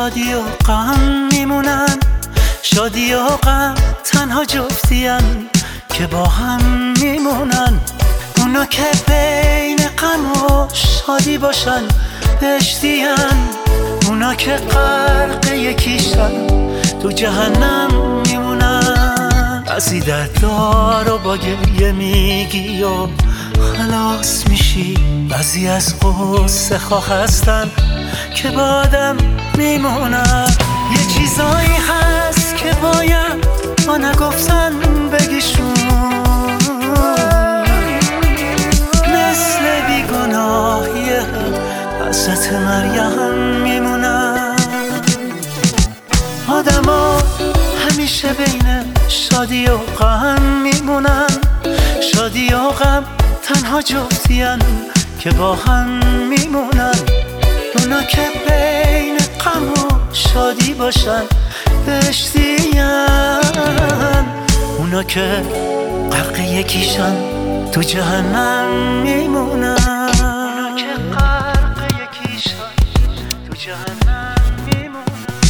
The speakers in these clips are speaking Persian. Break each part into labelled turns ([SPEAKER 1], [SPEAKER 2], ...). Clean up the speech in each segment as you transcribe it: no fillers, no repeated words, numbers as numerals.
[SPEAKER 1] شادی و غم میمونن، شادی و غم تنها جفتین که با هم میمونن. اونا که بین غم و شادی باشن بهشتین، اونا که غرق یکیشن تو جهنم میمونن. بعضی دردارو با گریه میگی و خلاص میشی، بعضی از غصه خواه هستن که با آدم میمونن. یه چیزایی هست که باید ما نگفتن بگیشون، مثل بیگناهی حضرت مریم میمونن. آدما همیشه بین شادی و غم میمونن، شادی و غم تنها جفتین که با هم میمونن. اونا که بین غم و شادی باشن بهشتین، اونا که غرق یکیشن تو جهنم میمونن. اونا که غرق یکیشن تو جهنم میمونن.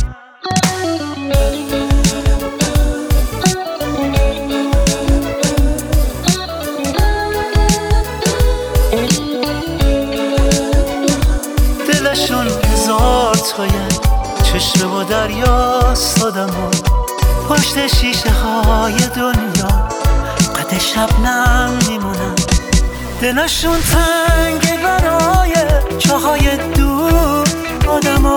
[SPEAKER 1] دلشون هزار تایه، چشم و دریاست آدما، پشت شیشه های دنیا قد شبنم میمونن. دلشون تنگه برای جاهای دور آدما،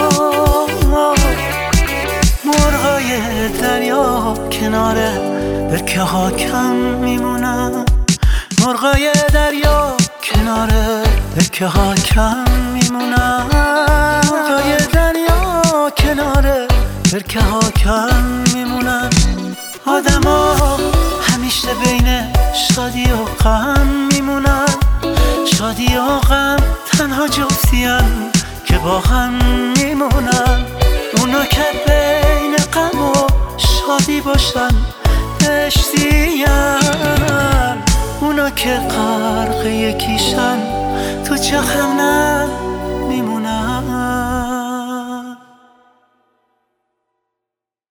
[SPEAKER 1] مرغای دریا کنار برکه ها کم میمونن، مرغای دریا کنار برکه ها کم میمونن، مرغای دریا کنار برکه ها کم میمونن. آدما همیشه بین شادی و غم میمونن، شادی و غم تنها جفتین که با هم میمونن. اونا که بین غم و شادی باشن بهشتین، اونا که غرق یکیشن تو جهنم